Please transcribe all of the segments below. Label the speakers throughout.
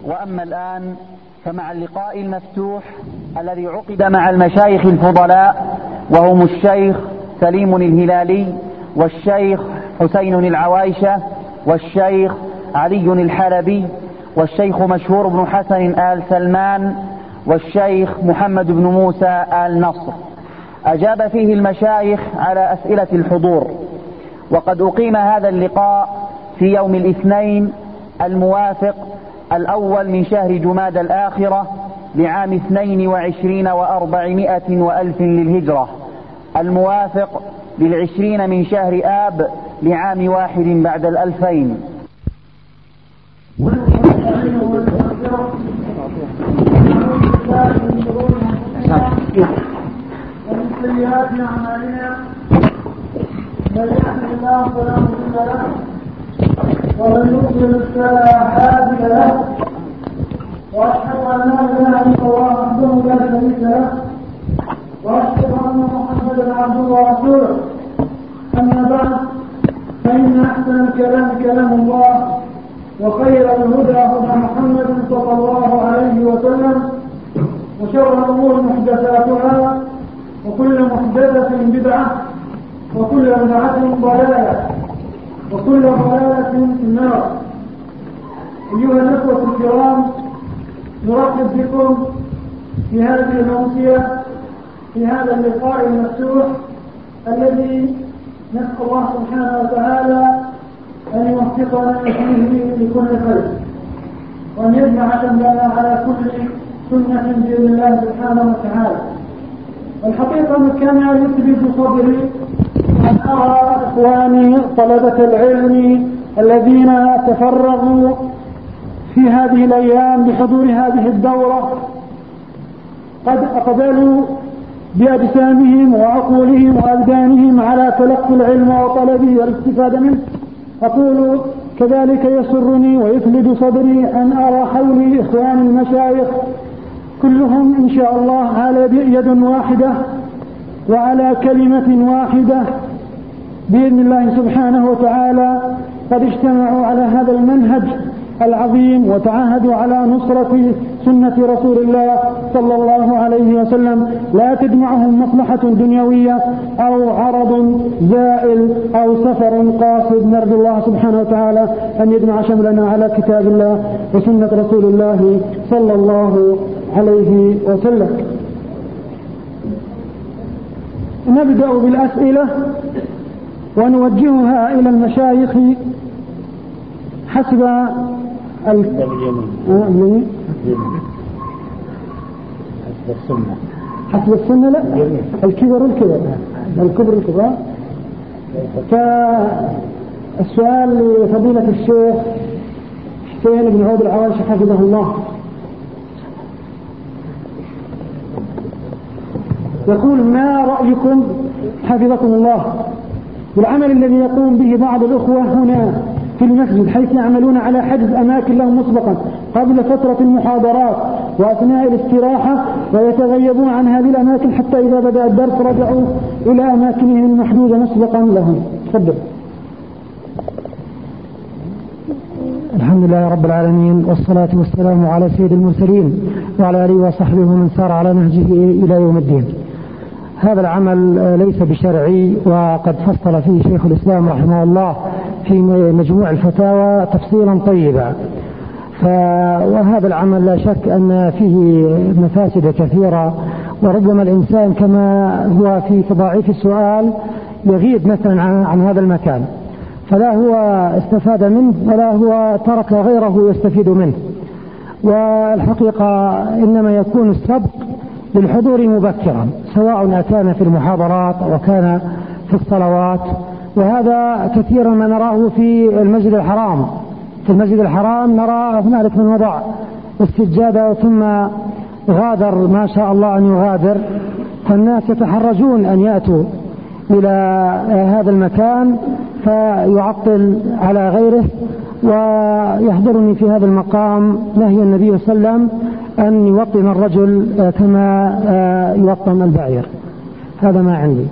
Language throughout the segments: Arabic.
Speaker 1: وأما الآن فمع اللقاء المفتوح الذي عقد مع المشايخ الفضلاء، وهم الشيخ سليم الهلالي، والشيخ حسين العوايشة، والشيخ علي الحلبي، والشيخ مشهور بن حسن آل سلمان، والشيخ محمد بن موسى آل نصر. أجاب فيه المشايخ على أسئلة الحضور. وقد أقيم هذا اللقاء في يوم الاثنين الموافق 1 من شهر جمادى الآخرة لعام 22 و400 وألف للهجرة، الموافق 20 من شهر آب لعام 1 بعد 2000.
Speaker 2: ومن سيئات أعمالنا من يهده الله فلا مضل له ومن يضلل فلا هادي له، وأشهد أن لا إله إلا الله وحده لا شريك له، وأشهد أن محمدا عبده ورسوله. أما بعد، فإن أحسن الكلام كلام الله، وخير الهدى هدى محمد صلى الله عليه وسلم، وشر الأمور محدثاتها، وكل محدثة بدعة، وكل بدعة ضلالة، وكل ضلالة في النار. أيها الأخوة الكرام، نرحب بكم في هذه الأمسية في هذا اللقاء المفتوح الذي نسأل الله سبحانه وتعالى أن يوفقنا فيه لكل خير، وأن يجمع شملنا على كل سنة بإذن الله سبحانه وتعالى. والحقيقة ما كان يثبت صدري أن أرى إخواني طلبة العلم الذين تفرغوا في هذه الأيام بحضور هذه الدورة قد أقبلوا بأجسامهم وعقولهم وأبدانهم على تلقي العلم وطلبه والاستفادة منه. أقول كذلك يسرني ويثلج صدري أن أرى حولي إخواني المشايخ كلهم إن شاء الله على يد واحدة وعلى كلمة واحدة بإذن الله سبحانه وتعالى، قد اجتمعوا على هذا المنهج العظيم وتعاهدوا على نصرة سنة رسول الله صلى الله عليه وسلم، لا تجمعهم مصلحة دنيوية أو عرض زائل أو سفر قاصد. نرجو الله سبحانه وتعالى أن يجمع شملنا على كتاب الله وسنة رسول الله صلى الله عليه وسلم. نبدأ بالأسئلة ونوجهها إلى المشايخ حسب حسب السنة لا الكبر الكبار. فالسؤال لفضيلة الشيخ حسين بن عود العوايشة حفظه الله، يقول: ما رأيكم حفظكم الله بالعمل الذي يقوم به بعض الأخوة هنا في المسجد، حيث يعملون على حجز أماكن لهم مسبقا قبل فترة المحاضرات وأثناء الاستراحة، ويتغيبون عن هذه الأماكن حتى إذا بدأ الدرس رجعوا إلى أماكنهم المحدودة مسبقا لهم؟ تفضل.
Speaker 3: الحمد لله رب العالمين، والصلاة والسلام على سيد المرسلين وعلى آله وصحبه ومن سار على نهجه إلى يوم الدين. هذا العمل ليس بشرعي، وقد فصل فيه شيخ الإسلام رحمه الله في مجموع الفتاوى تفصيلا طيبا. وهذا العمل لا شك أن فيه مفاسد كثيرة، وربما الإنسان كما هو في تضاعيف السؤال يغيب مثلا عن هذا المكان، فلا هو استفاد منه ولا هو ترك غيره يستفيد منه. والحقيقة إنما يكون السبق للحضور مبكرا، سواء أكان في المحاضرات أو كان في الصلوات، وهذا كثيرا ما نراه في المسجد الحرام. في المسجد الحرام نرى هنالك من وضع السجادة ثم غادر ما شاء الله أن يغادر، فالناس يتحرجون أن يأتوا إلى هذا المكان فيعطل على غيره. ويحضرني في هذا المقام نهي النبي صلى الله عليه وسلم أن يوطن الرجل كما يوطن البعير. هذا ما عندي.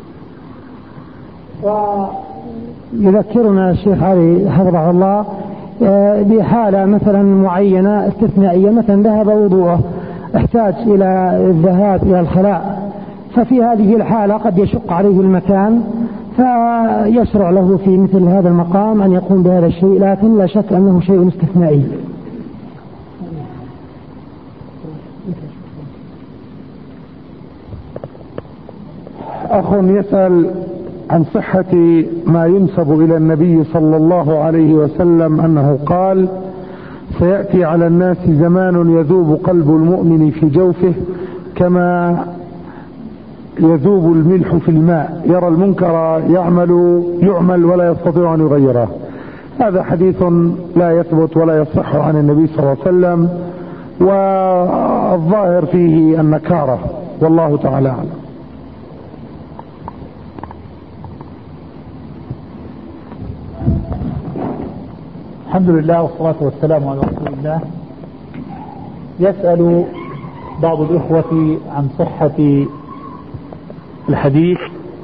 Speaker 3: يذكرنا الشيخ علي حفظه الله بحالة مثلا معينة استثنائية، مثلا ذهب وضوءه احتاج إلى الذهاب إلى الخلاء، ففي هذه الحالة قد يشق عليه المكان، فيشرع له في مثل هذا المقام أن يقوم بهذا الشيء، لكن لا شك أنه شيء استثنائي.
Speaker 4: أخ يسأل عن صحة ما ينسب إلى النبي صلى الله عليه وسلم أنه قال: سيأتي على الناس زمان يذوب قلب المؤمن في جوفه كما يذوب الملح في الماء، يرى المنكر يعمل ولا يستطيع أن يغيره. هذا حديث لا يثبت ولا يصح عن النبي صلى الله عليه وسلم، والظاهر فيه النكارة، والله تعالى أعلم.
Speaker 5: الحمد لله والصلاة والسلام على رسول الله. يسأل بعض الإخوة عن صحة الحديث: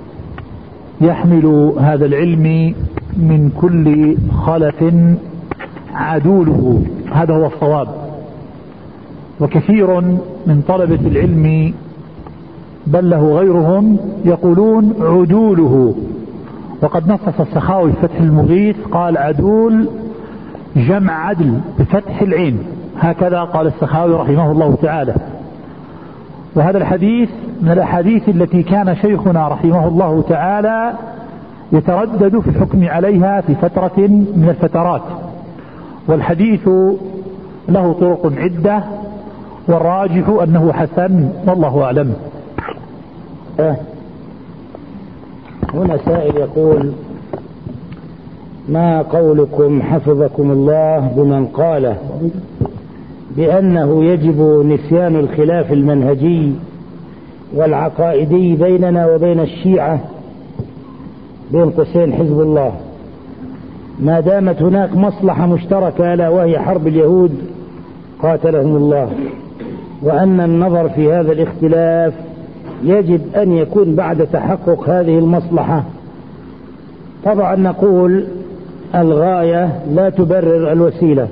Speaker 5: يحمل هذا العلم من كل خلف عدوله. هذا هو الصواب، وكثير من طلبة العلم بل له غيرهم يقولون عدوله، وقد نصص السخاوي في فتح المغيث قال: عدول جمع عدل بفتح العين، هكذا قال السخاوي رحمه الله تعالى. وهذا الحديث من الأحاديث التي كان شيخنا رحمه الله تعالى يتردد في الحكم عليها في فترة من الفترات، والحديث له طرق عدة، والراجح أنه حسن، والله أعلم.
Speaker 6: هنا سائل يقول: ما قولكم حفظكم الله بمن قال بأنه يجب نسيان الخلاف المنهجي والعقائدي بيننا وبين الشيعة بين قوسين حزب الله، ما دامت هناك مصلحة مشتركة ألا وهي حرب اليهود قاتلهم الله، وأن النظر في هذا الاختلاف يجب أن يكون بعد تحقق هذه المصلحة؟ طبعا نقول الغاية لا تبرر الوسيلة،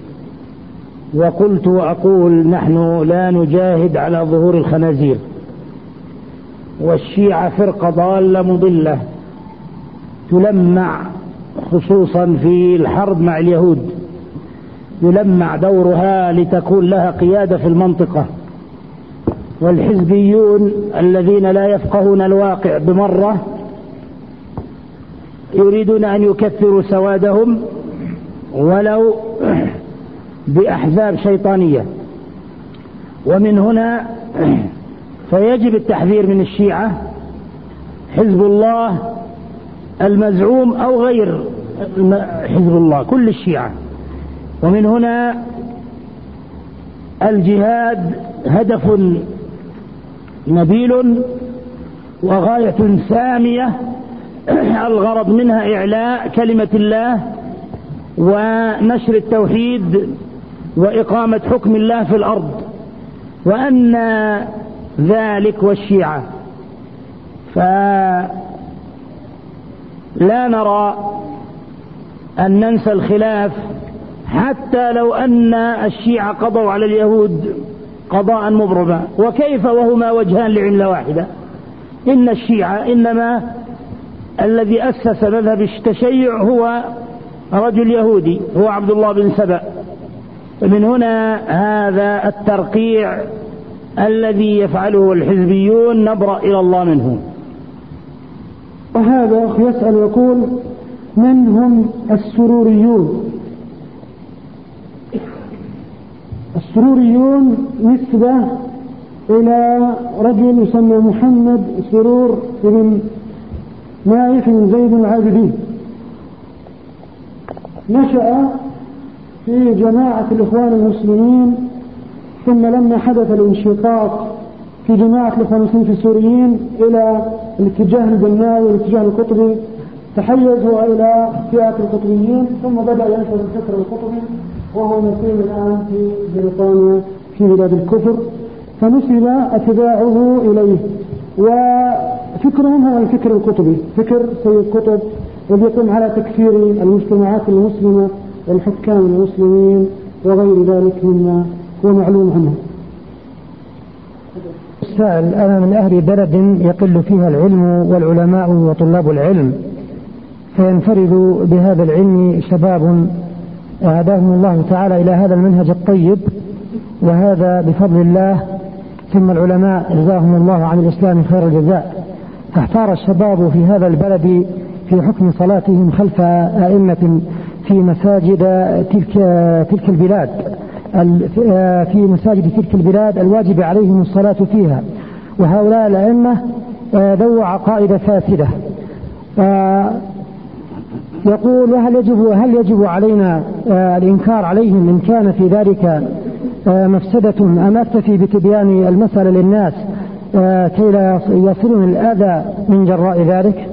Speaker 6: وقلت وأقول: نحن لا نجاهد على ظهور الخنازير، والشيعة فرقة ضالة مضلة تلمع، خصوصا في الحرب مع اليهود يلمع دورها لتكون لها قيادة في المنطقة، والحزبيون الذين لا يفقهون الواقع بمرة يريدون أن يكثروا سوادهم ولو بأحزاب شيطانية. ومن هنا فيجب التحذير من الشيعة، حزب الله المزعوم أو غير حزب الله، كل الشيعة. ومن هنا الجهاد هدف نبيل وغاية سامية، الغرض منها إعلاء كلمة الله ونشر التوحيد وإقامة حكم الله في الأرض، وأن ذلك والشيعة. فلا نرى أن ننسى الخلاف، حتى لو أن الشيعة قضوا على اليهود قضاء مبرما، وكيف وهما وجهان لعملة واحدة. إن الشيعة إنما الذي أسس مذهب التشيع هو رجل يهودي، هو عبد الله بن سبأ. فمن هنا هذا الترقيع الذي يفعله الحزبيون نبرأ إلى الله منه.
Speaker 3: وهذا أخ يسأل يقول: من هم السروريون؟ السروريون نسبة إلى رجل يسمى محمد سرور بن نايف بن زيد العابدين، نشأ في جماعة الإخوان المسلمين، ثم لما حدث الانشقاق في جماعة الإخوان المسلمين في السوريين إلى الاتجاه البناوي والاتجاه القطبي، تحيزوا إلى فئة القطبيين، ثم بدأ ينشر الفكر القطبي، وهو نسيم الآن في بريطانيا في بلاد الكفر، فنسب أتباعه إليه. وفكرهم هو الفكر القطبي، فكر سيد قطب، الذي يقوم على تكفير المجتمعات المسلمة والحكام المسلمين وغير ذلك مما هو معلوم عنه. السائل: أنا من أهل بلد يقل فيها العلم والعلماء وطلاب العلم، فينفرد بهذا العلم شباب هداهم الله تعالى إلى هذا المنهج الطيب، وهذا بفضل الله، ثم العلماء جزاهم الله عن الإسلام خير الجزاء. فاحتار الشباب في هذا البلد في حكم صلاتهم خلف أئمة في مساجد تلك البلاد، في مساجد تلك البلاد الواجب عليهم الصلاة فيها، وهؤلاء الأئمة ذو عقائد فاسدة. يقول: هل يجب علينا الإنكار عليهم إن كان في ذلك مفسدة، أم أكتفي بتبيان المسألة للناس كي لا يصلون الأذى من جراء ذلك؟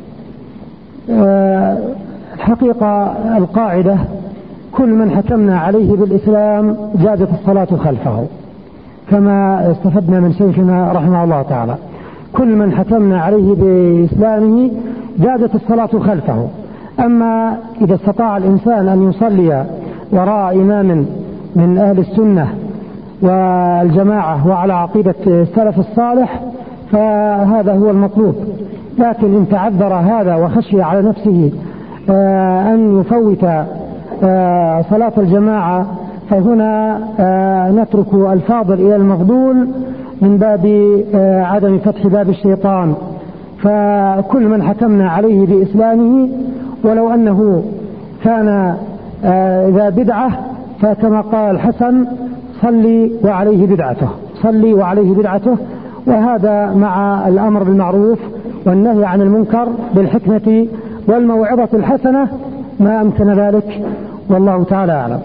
Speaker 3: الحقيقة القاعدة: كل من حكمنا عليه بالإسلام جازت الصلاة خلفه، كما استفدنا من شيخنا رحمه الله تعالى. كل من حكمنا عليه بإسلامه جازت الصلاة خلفه. أما إذا استطاع الإنسان أن يصلي وراء إمام من أهل السنة والجماعة وعلى عقيدة السلف الصالح فهذا هو المطلوب. لكن إن تعذر هذا وخشي على نفسه أن يفوت صلاة الجماعة، فهنا نترك الفاضل إلى المفضول من باب عدم فتح باب الشيطان. فكل من حكمنا عليه بإسلامه ولو أنه كان ذا بدعة، فكما قال الحسن: صلي وعليه بدعته، صلي وعليه بدعته. وهذا مع الأمر بالمعروف والنهي عن المنكر بالحكمة والموعظة الحسنة ما أمكن ذلك، والله تعالى أعلم.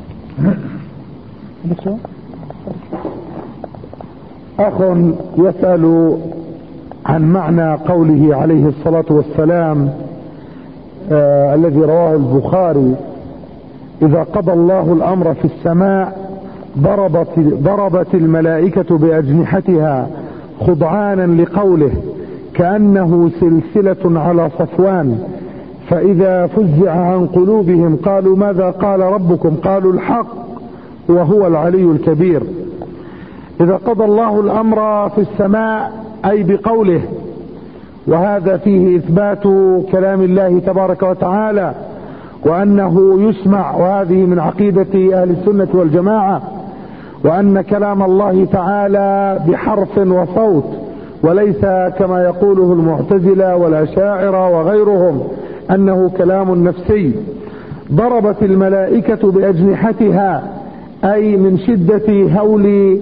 Speaker 4: أخ يسأل عن معنى قوله عليه الصلاة والسلام الذي رواه البخاري: إذا قضى الله الأمر في السماء ضربت الملائكة بأجنحتها خضعانا لقوله كأنه سلسلة على صفوان، فإذا فزع عن قلوبهم قالوا ماذا قال ربكم؟ قالوا الحق وهو العلي الكبير. إذا قضى الله الأمر في السماء أي بقوله، وهذا فيه إثبات كلام الله تبارك وتعالى وأنه يسمع، وهذه من عقيدة أهل السنة والجماعة، وأن كلام الله تعالى بحرف وصوت وليس كما يقوله المعتزلة والأشاعرة وغيرهم أنه كلام نفسي. ضربت الملائكة بأجنحتها أي من شدة هول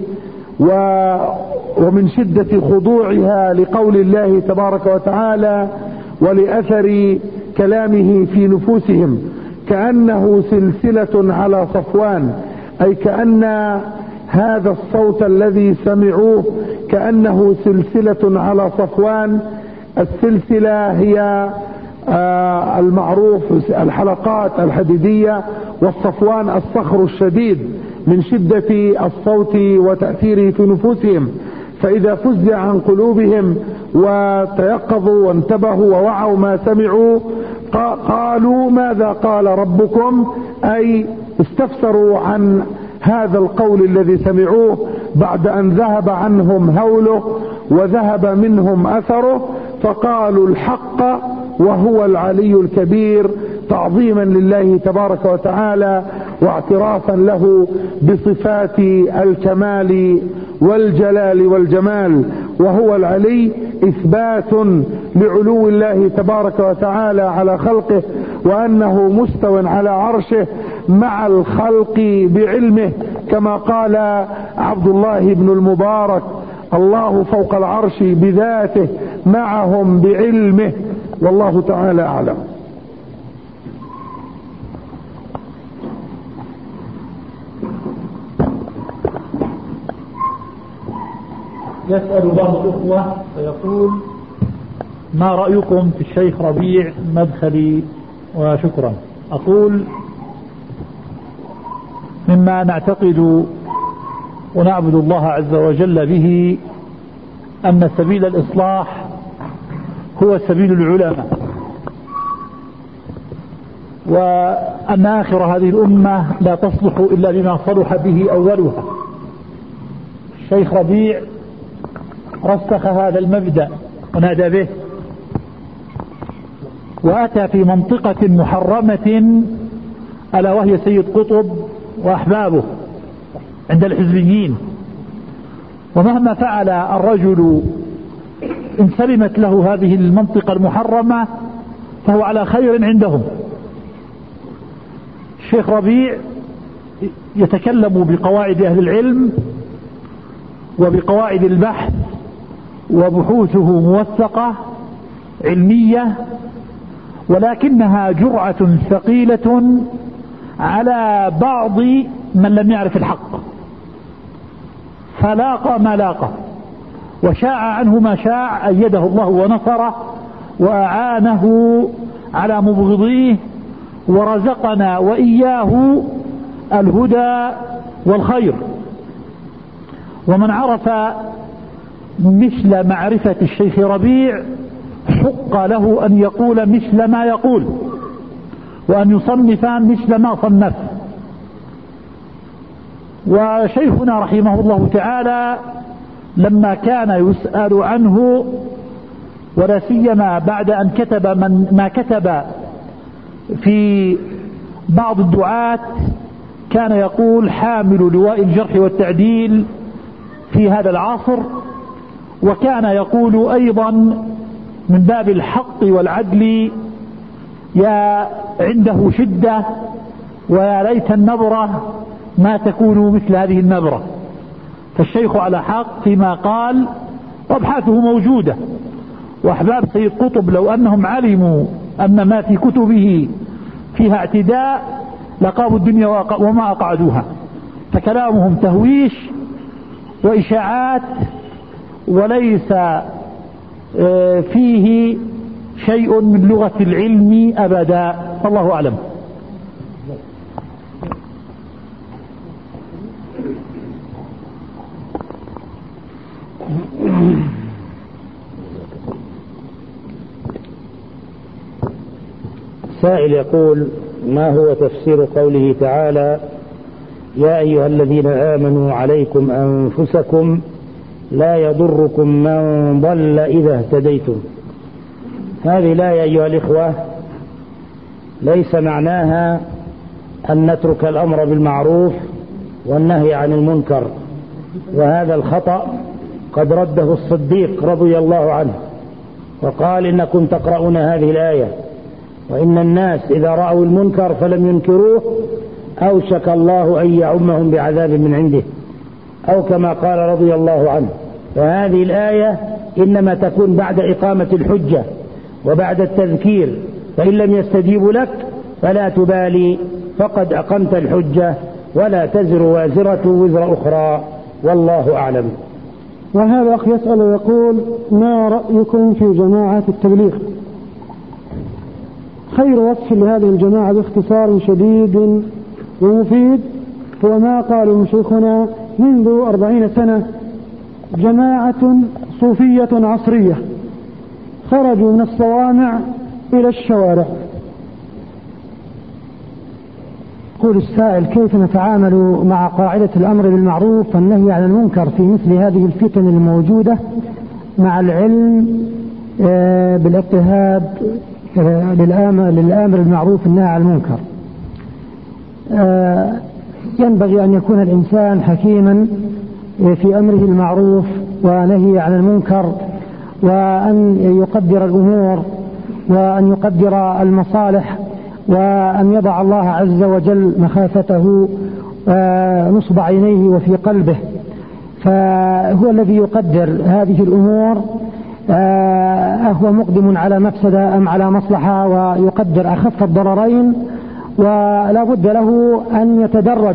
Speaker 4: ومن شدة خضوعها لقول الله تبارك وتعالى ولأثر كلامه في نفوسهم، كأنه سلسلة على صفوان، أي كأن هذا الصوت الذي سمعوه كأنه سلسلة على صفوان. السلسلة هي المعروف الحلقات الحديدية، والصفوان الصخر الشديد من شدة الصوت وتأثيره في نفوسهم. فإذا فزع عن قلوبهم وتيقظوا وانتبهوا ووعوا ما سمعوا قالوا ماذا قال ربكم؟ أي استفسروا عن هذا القول الذي سمعوه بعد أن ذهب عنهم هوله وذهب منهم أثره، فقالوا الحق وهو العلي الكبير، تعظيما لله تبارك وتعالى واعترافا له بصفات الكمال والجلال والجمال. وهو العلي إثبات لعلو الله تبارك وتعالى على خلقه، وأنه مستو على عرشه مع الخلق بعلمه، كما قال عبد الله بن المبارك: الله فوق العرش بذاته معهم بعلمه، والله تعالى أعلم.
Speaker 5: يسأل بعض الأخوة فيقول: ما رأيكم في الشيخ ربيع مدخلي؟ وشكرا. أقول: مما نعتقد ونعبد الله عز وجل به أن سبيل الإصلاح هو سبيل العلماء، أن آخر هذه الأمة لا تصلح إلا بما صلح به أولها. الشيخ ربيع رسخ هذا المبدأ ونادى به، وأتى في منطقة محرمة ألا وهي سيد قطب وأحبابه عند الحزبيين. ومهما فعل الرجل إن سلمت له هذه المنطقة المحرمة فهو على خير عندهم. الشيخ ربيع يتكلم بقواعد أهل العلم وبقواعد البحث، وبحوثه موثقة علمية، ولكنها جرعة ثقيلة على بعض من لم يعرف الحق، فلاق ما لاقه وشاع عنه ما شاع، أيده الله ونصره وأعانه على مبغضيه، ورزقنا وإياه الهدى والخير. ومن عرف مثل معرفة الشيخ ربيع حق له أن يقول مثل ما يقول، وأن يصنف مثل ما صنف. وشيخنا رحمه الله تعالى لما كان يسأل عنه، ولا سيما بعد أن كتب ما كتب في بعض الدعاة، كان يقول حامل لواء الجرح والتعديل في هذا العصر، وكان يقول أيضا من باب الحق والعدل يا عنده شدة ويا ليت النبرة ما تكون مثل هذه النبرة. فالشيخ على حق فيما قال، وابحاثه موجودة. وأحباب سيد قطب لو أنهم علموا أن ما في كتبه فيها اعتداء لقاموا الدنيا وما أقعدوها. فكلامهم تهويش وإشاعات، وليس فيه شيء من لغة العلم أبدا. الله أعلم.
Speaker 6: سائل يقول: ما هو تفسير قوله تعالى: يا أيها الذين آمنوا عليكم أنفسكم لا يضركم من ضل إذا اهتديتم؟ هذه الآية أيها الإخوة ليس معناها أن نترك الأمر بالمعروف والنهي عن المنكر، وهذا الخطأ قد رده الصديق رضي الله عنه وقال: إنكم تقرؤون هذه الآية وإن الناس إذا رأوا المنكر فلم ينكروه أوشك الله أن يعمهم بعذاب من عنده، أو كما قال رضي الله عنه. فهذه الآية إنما تكون بعد إقامة الحجة وبعد التذكير، فإن لم يستجيبوا لك فلا تبالي، فقد أقمت الحجة ولا تزر وازرة وزر أخرى، والله أعلم.
Speaker 3: وهذا أخ يسأل ويقول: ما رأيكم في جماعة التبليغ؟ خير وصف لهذه الجماعة باختصار شديد ومفيد هو ما قاله شيخنا منذ 40 سنة: جماعة صوفية عصرية خرجوا من الصوامع إلى الشوارع. يقول السائل: كيف نتعامل مع قاعدة الأمر بالمعروف والنهي عن المنكر في مثل هذه الفتن الموجودة مع العلم بالاضطهاد للآمر بالمعروف والنهي عن المنكر؟ ينبغي أن يكون الإنسان حكيما في أمره المعروف ونهي عن المنكر، وأن يقدر الأمور وأن يقدر المصالح، وأن يضع الله عز وجل مخافته نصب عينيه وفي قلبه، فهو الذي يقدر هذه الأمور أهو مقدم على مفسدة أم على مصلحة، ويقدر أخف الضررين، ولا بد له أن يتدرج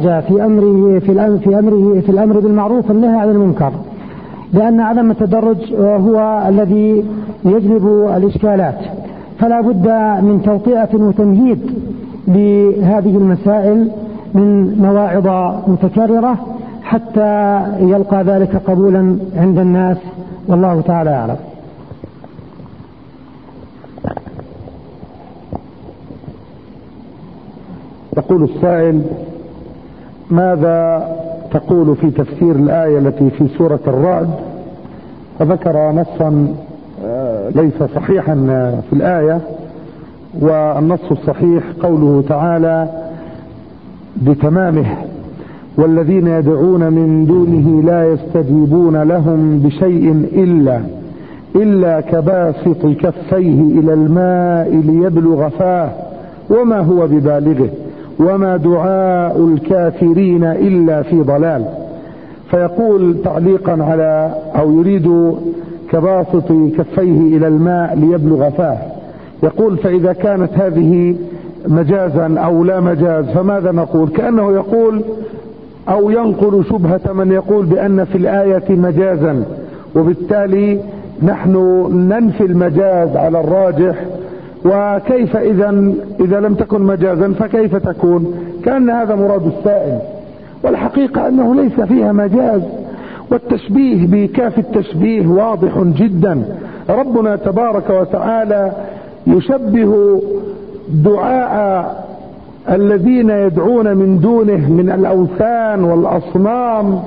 Speaker 3: في الأمر بالمعروف والنهي عن المنكر، لأن عدم التدرج هو الذي يجلب الإشكالات. فلا بد من توطئة وتمهيد لهذه المسائل من مواعظ متكررة حتى يلقى ذلك قبولا عند الناس، والله تعالى أعلم.
Speaker 4: يقول السائل: ماذا تقول في تفسير الآية التي في سورة الرعد؟ وذكر نصا ليس صحيحا في الآية، والنص الصحيح قوله تعالى بتمامه: والذين يدعون من دونه لا يستجيبون لهم بشيء إلا كباسط كفيه إلى الماء ليبلغ فاه وما هو ببالغه وما دعاء الكافرين إلا في ضلال. فيقول تعليقا على، أو يريد كباسط كفيه إلى الماء ليبلغ فاه، يقول: فإذا كانت هذه مجازا أو لا مجاز فماذا نقول؟ كأنه يقول أو ينقل شبهة من يقول بأن في الآية مجازا، وبالتالي نحن ننفي المجاز على الراجح، وكيف إذا لم تكن مجازا فكيف تكون؟ كأن هذا مراد السائل، والحقيقة أنه ليس فيها مجاز، والتشبيه بكاف التشبيه واضح جدا. ربنا تبارك وتعالى يشبه دعاء الذين يدعون من دونه من الأوثان والأصنام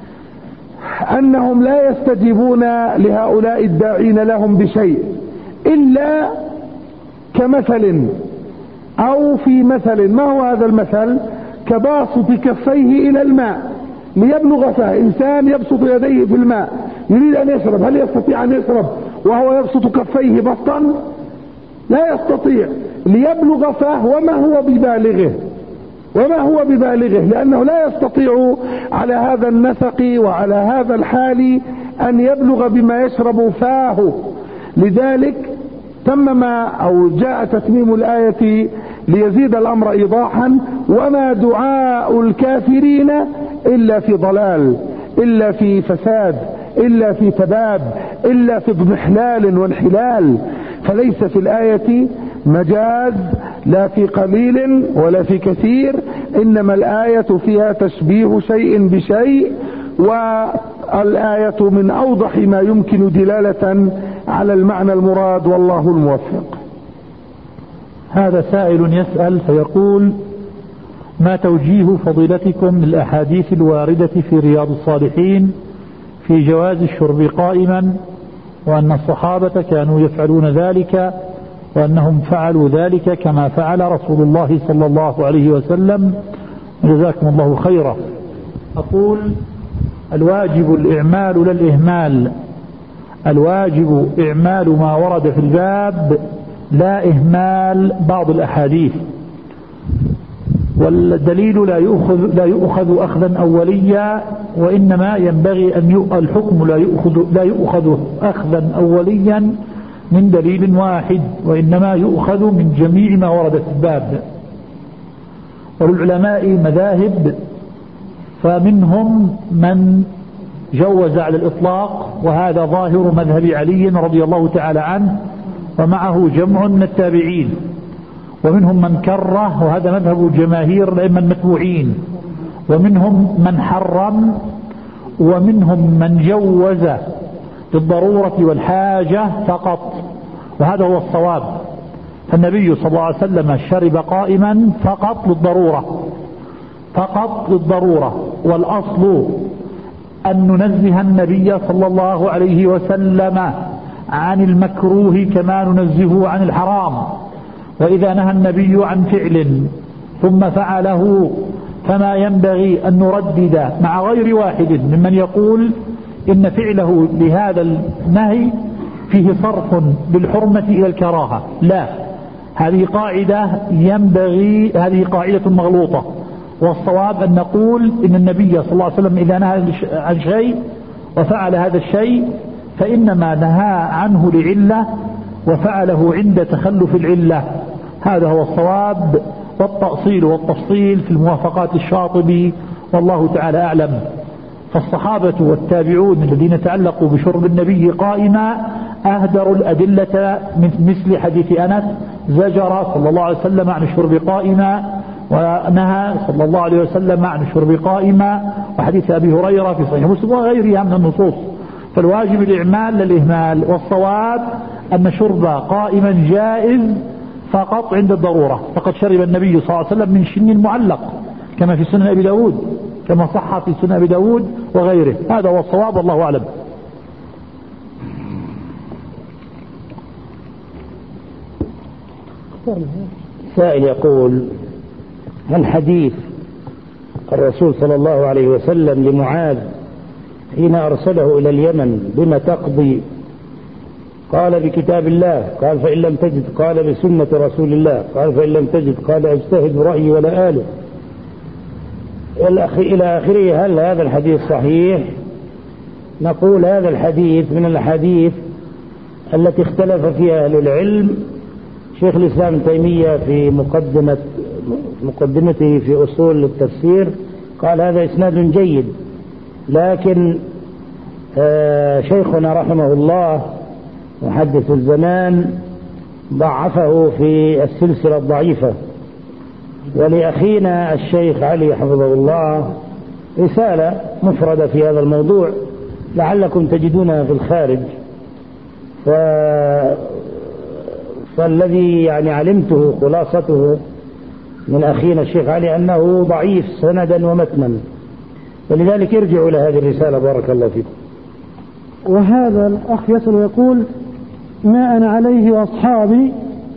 Speaker 4: أنهم لا يستجيبون لهؤلاء الداعين لهم بشيء إلا كمثل أو في مثل. ما هو هذا المثل؟ كباسط كفيه إلى الماء ليبلغ فاه. إنسان يبسط يديه في الماء يريد أن يشرب، هل يستطيع أن يشرب وهو يبسط كفيه بسطا؟ لا يستطيع. ليبلغ فاه وما هو ببالغه لأنه لا يستطيع على هذا النسق وعلى هذا الحال أن يبلغ بما يشرب فاه. لذلك تمم أو جاء تتميم الآية ليزيد الأمر إيضاحا: وما دعاء الكافرين إلا في ضلال، إلا في فساد، إلا في تباب، إلا في اضمحلال وانحلال. فليس في الآية مجاز لا في قليل ولا في كثير، إنما الآية فيها تشبيه شيء بشيء، والآية من أوضح ما يمكن دلالة على المعنى المراد، والله الموفق.
Speaker 5: هذا سائل يسأل فيقول: ما توجيه فضيلتكم للأحاديث الواردة في رياض الصالحين في جواز الشرب قائما، وأن الصحابة كانوا يفعلون ذلك، وأنهم فعلوا ذلك كما فعل رسول الله صلى الله عليه وسلم، جزاكم الله خيرا. أقول: الواجب الإعمال لا الإهمال. الواجب إعمال ما ورد في الباب لا إهمال بعض الأحاديث، والدليل لا يؤخذ أخذا أوليا، وإنما ينبغي أن الحكم لا يؤخذ أخذا أوليا من دليل واحد، وإنما يؤخذ من جميع ما ورد في الباب. وللعلماء مذاهب، فمنهم من جوز على الإطلاق، وهذا ظاهر مذهب علي رضي الله تعالى عنه ومعه جمع من التابعين، ومنهم من كره، وهذا مذهب جماهير الأئمة المتبوعين، ومنهم من حرم، ومنهم من جوز للضرورة والحاجة فقط، وهذا هو الصواب. فالنبي صلى الله عليه وسلم شرب قائما فقط للضرورة، والأصل أن ننزه النبي صلى الله عليه وسلم عن المكروه كما ننزهه عن الحرام. وإذا نهى النبي عن فعل ثم فعله فما ينبغي أن نردد مع غير واحد ممن يقول إن فعله لهذا النهي فيه صرف بالحرمة إلى الكراهة. لا، هذه قاعدة مغلوطة، والصواب أن نقول إن النبي صلى الله عليه وسلم إذا نهى عن شيء وفعل هذا الشيء فإنما نهى عنه لعلة وفعله عند تخلف العلة. هذا هو الصواب، والتأصيل والتفصيل في الموافقات الشاطبي، والله تعالى أعلم. فالصحابة والتابعون الذين تعلقوا بشرب النبي قائما أهدروا الأدلة من مثل حديث أنس: زجر صلى الله عليه وسلم عن الشرب قائما، ونهى صلى الله عليه وسلم عن الشرب قائما، وحديث أبي هريرة في صحيح مسلم وغيرها من النصوص. فالواجب الإعمال للإهمال، والصواب أن شرب قائما جائز فقط عند الضرورة. فقد شرب النبي صلى الله عليه وسلم من شن معلق كما في سنن أبي داود، كما صح في سنن أبي داود وغيره. هذا هو الصواب والله أعلم.
Speaker 6: سائل يقول: هل حديث الرسول صلى الله عليه وسلم لمعاذ حين أرسله إلى اليمن بما تقضي، قال بكتاب الله، قال فإن لم تجد، قال بسنة رسول الله، قال فإن لم تجد، قال اجتهد برأيي ولا آله، إلى آخره، هل هذا الحديث صحيح؟ نقول هذا الحديث من الحديث التي اختلف فيها أهل العلم. شيخ الإسلام ابن تيمية في مقدمته في أصول التفسير قال هذا إسناد جيد، لكن شيخنا رحمه الله محدث الزمان ضعفه في السلسلة الضعيفة. ولأخينا الشيخ علي حفظه الله رسالة مفردة في هذا الموضوع لعلكم تجدونها في الخارج. فالذي يعني علمته خلاصته من أخينا الشيخ علي أنه ضعيف سندا ومتنا، ولذلك ارجعوا إلى هذه الرسالة بارك الله فيكم.
Speaker 3: وهذا الأخ يسأل ويقول: ما أنا عليه وأصحابي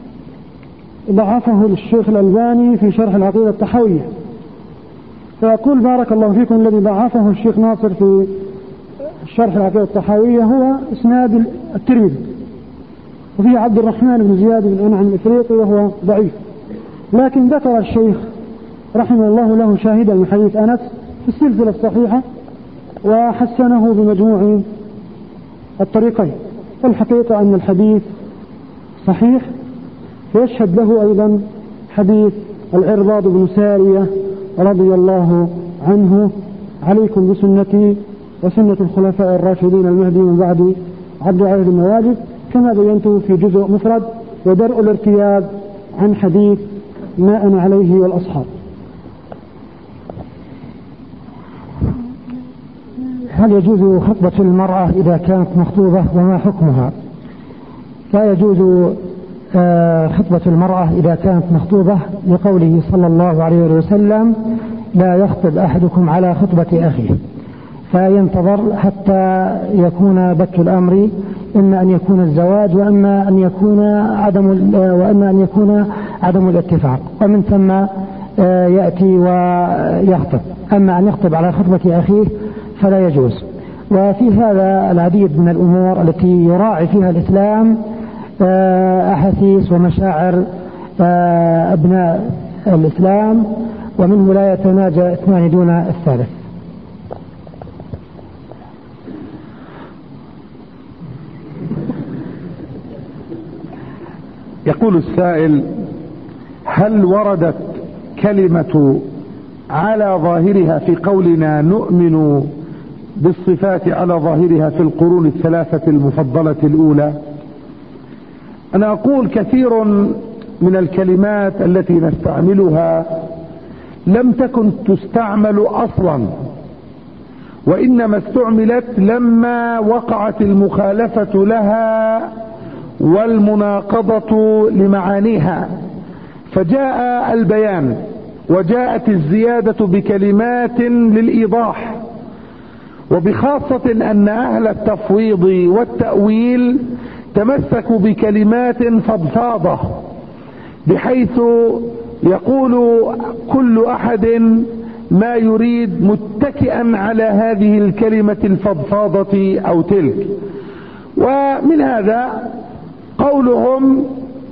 Speaker 3: ضعفه الشيخ الألباني في شرح العقيدة الطحاوية. فيقول بارك الله فيكم: الذي ضعفه الشيخ ناصر في شرح العقيدة الطحاوية هو إسناد الترمذي، وفيه عبد الرحمن بن زياد بن أنعم الإفريقي وهو ضعيف، لكن ذكر الشيخ رحمه الله له شاهدا من حديث أنس في السلسلة الصحيحة وحسنه بمجموع الطريقين. والحقيقة أن الحديث صحيح، ويشهد له أيضا حديث العرباض بن سارية رضي الله عنه: عليكم بسنتي وسنة الخلفاء الراشدين المهديين من بعدي عضوا عليها بالنواجذ، كما بينته في جزء مفرد ودرء الارتياب عن حديث ما أنا عليه والأصحاب. هل يجوز خطبة المرأة إذا كانت مخطوبة وما حكمها؟ لا يجوز خطبة المرأة إذا كانت مخطوبة لقوله صلى الله عليه وسلم: لا يخطب أحدكم على خطبة أخيه، فينتظر حتى يكون بت الأمر، إما أن يكون الزواج وإما أن يكون عدم الاتفاق، ومن ثم يأتي ويخطب. أما أن يخطب على خطبة أخيه فلا يجوز. وفي هذا العديد من الأمور التي يراعي فيها الإسلام أحاسيس ومشاعر أبناء الإسلام، ومنه لا يتناجى اثنان دون الثالث.
Speaker 4: يقول السائل: هل وردت كلمة على ظاهرها في قولنا نؤمن بالصفات على ظاهرها في القرون الثلاثة المفضلة الأولى؟ أنا أقول كثير من الكلمات التي نستعملها لم تكن تستعمل أصلا، وإنما استعملت لما وقعت المخالفة لها والمناقضة لمعانيها، فجاء البيان وجاءت الزيادة بكلمات للإيضاح، وبخاصة أن أهل التفويض والتأويل تمسكوا بكلمات فضفاضة، بحيث يقول كل أحد ما يريد متكئا على هذه الكلمة الفضفاضة أو تلك. ومن هذا قولهم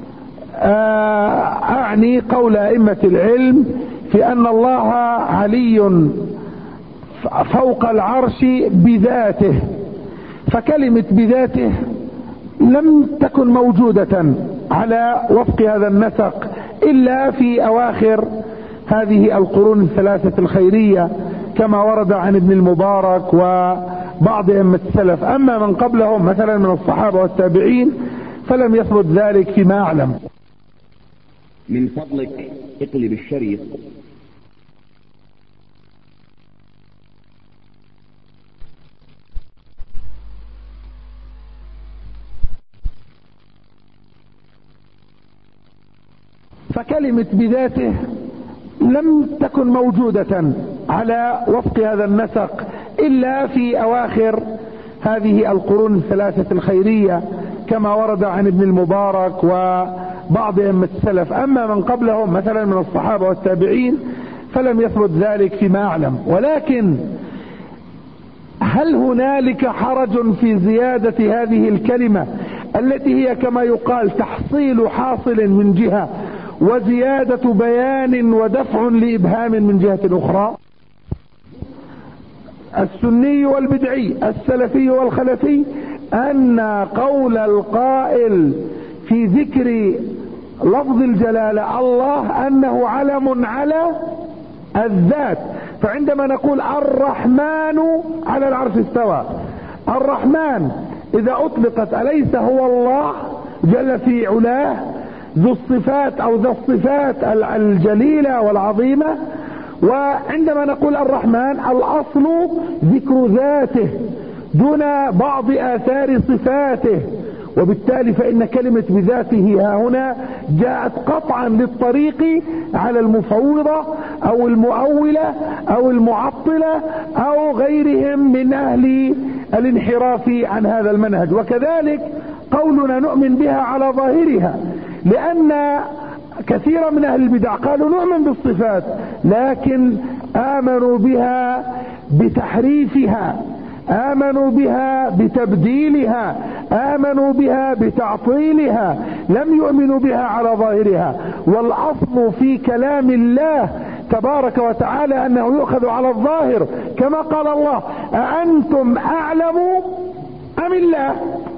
Speaker 4: أعني قول أئمة العلم في أن الله علي فوق العرش بذاته، فكلمة بذاته لم تكن موجودة على وفق هذا النسق إلا في أواخر هذه القرون الثلاثة الخيرية، كما ورد عن ابن المبارك وبعض أئمة السلف. أما من قبلهم مثلا من الصحابة والتابعين فلم يثبت ذلك فيما أعلم.
Speaker 7: من فضلك اقلب الشريط.
Speaker 4: فكلمة بذاته لم تكن موجودة على وفق هذا النسق إلا في أواخر هذه القرون الثلاثة الخيرية كما ورد عن ابن المبارك وبعض أئمة السلف. أما من قبلهم مثلا من الصحابة والتابعين فلم يثبت ذلك فيما أعلم. ولكن هل هنالك حرج في زيادة هذه الكلمة التي هي كما يقال تحصيل حاصل من جهة وزيادة بيان ودفع لإبهام من جهة أخرى؟ السني والبدعي، السلفي والخلفي، أن قول القائل في ذكر لفظ الجلالة الله أنه علم على الذات. فعندما نقول الرحمن على العرش استوى، الرحمن إذا أطلقت أليس هو الله جل في علاه ذو الصفات أو ذو الصفات الجليلة والعظيمة؟ وعندما نقول الرحمن الأصل ذكر ذاته دون بعض آثار صفاته، وبالتالي فإن كلمة بذاته ها هنا جاءت قطعا للطريق على المفوضة أو المؤولة أو المعطلة أو غيرهم من أهل الانحراف عن هذا المنهج. وكذلك قولنا نؤمن بها على ظاهرها، لأن كثيرا من أهل البدع قالوا نؤمن بالصفات لكن آمنوا بها بتحريفها، آمنوا بها بتبديلها، آمنوا بها بتعطيلها، لم يؤمنوا بها على ظاهرها. والأصل في كلام الله تبارك وتعالى أنه يؤخذ على الظاهر، كما قال الله أأنتم أعلم أم الله؟